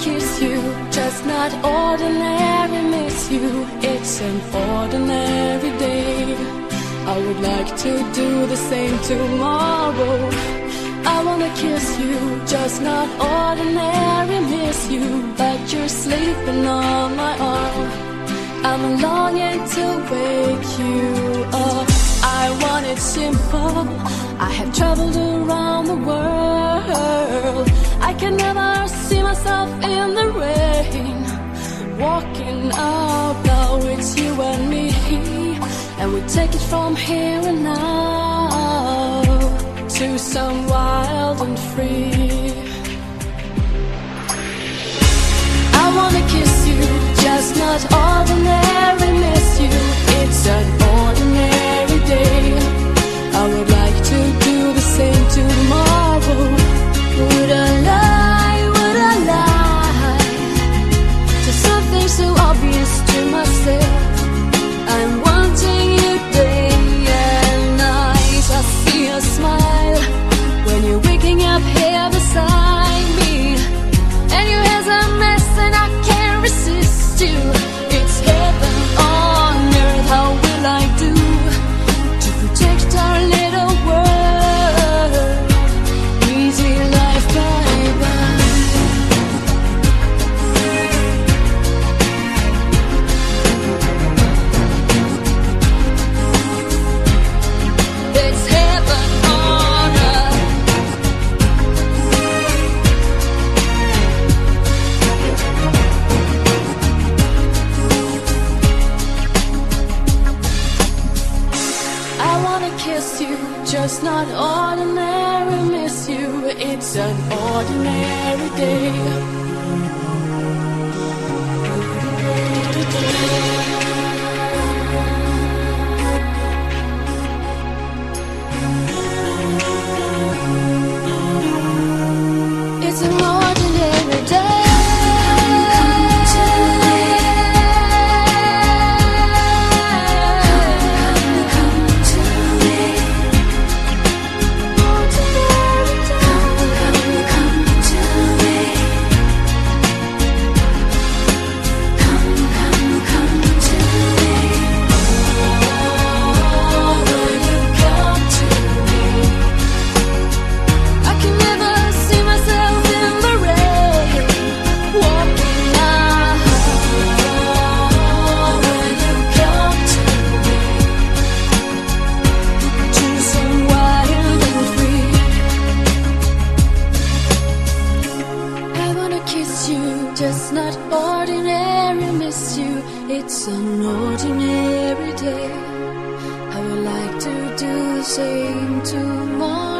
kiss you, just not ordinary miss you. It's an ordinary day. I would like to do the same tomorrow. I wanna kiss you, just not ordinary miss you. But you're sleeping on my arm. I'm longing to wake you up. I want it simple. I have traveled around the world. I can never see myself in the rain. Walking out now, it's you and me, and we take it from here and now to some wild and free. I wanna kiss you, just not ordinary miss you. It's an ordinary day. I would like to do the same tomorrow. Would I lie to something so obvious to myself? I'm wanting you day and night. I see a smile when you're waking up here beside me, and your hair's a mess and I can't resist you. It's heaven on earth. How will I do to protect our little world? Easy life, bye-bye. It's heaven on earth. I wanna kiss you, just not ordinary miss you. It's an ordinary day. It's an ordinary day. Just not ordinary miss you. It's an ordinary day. I would like to do the same tomorrow.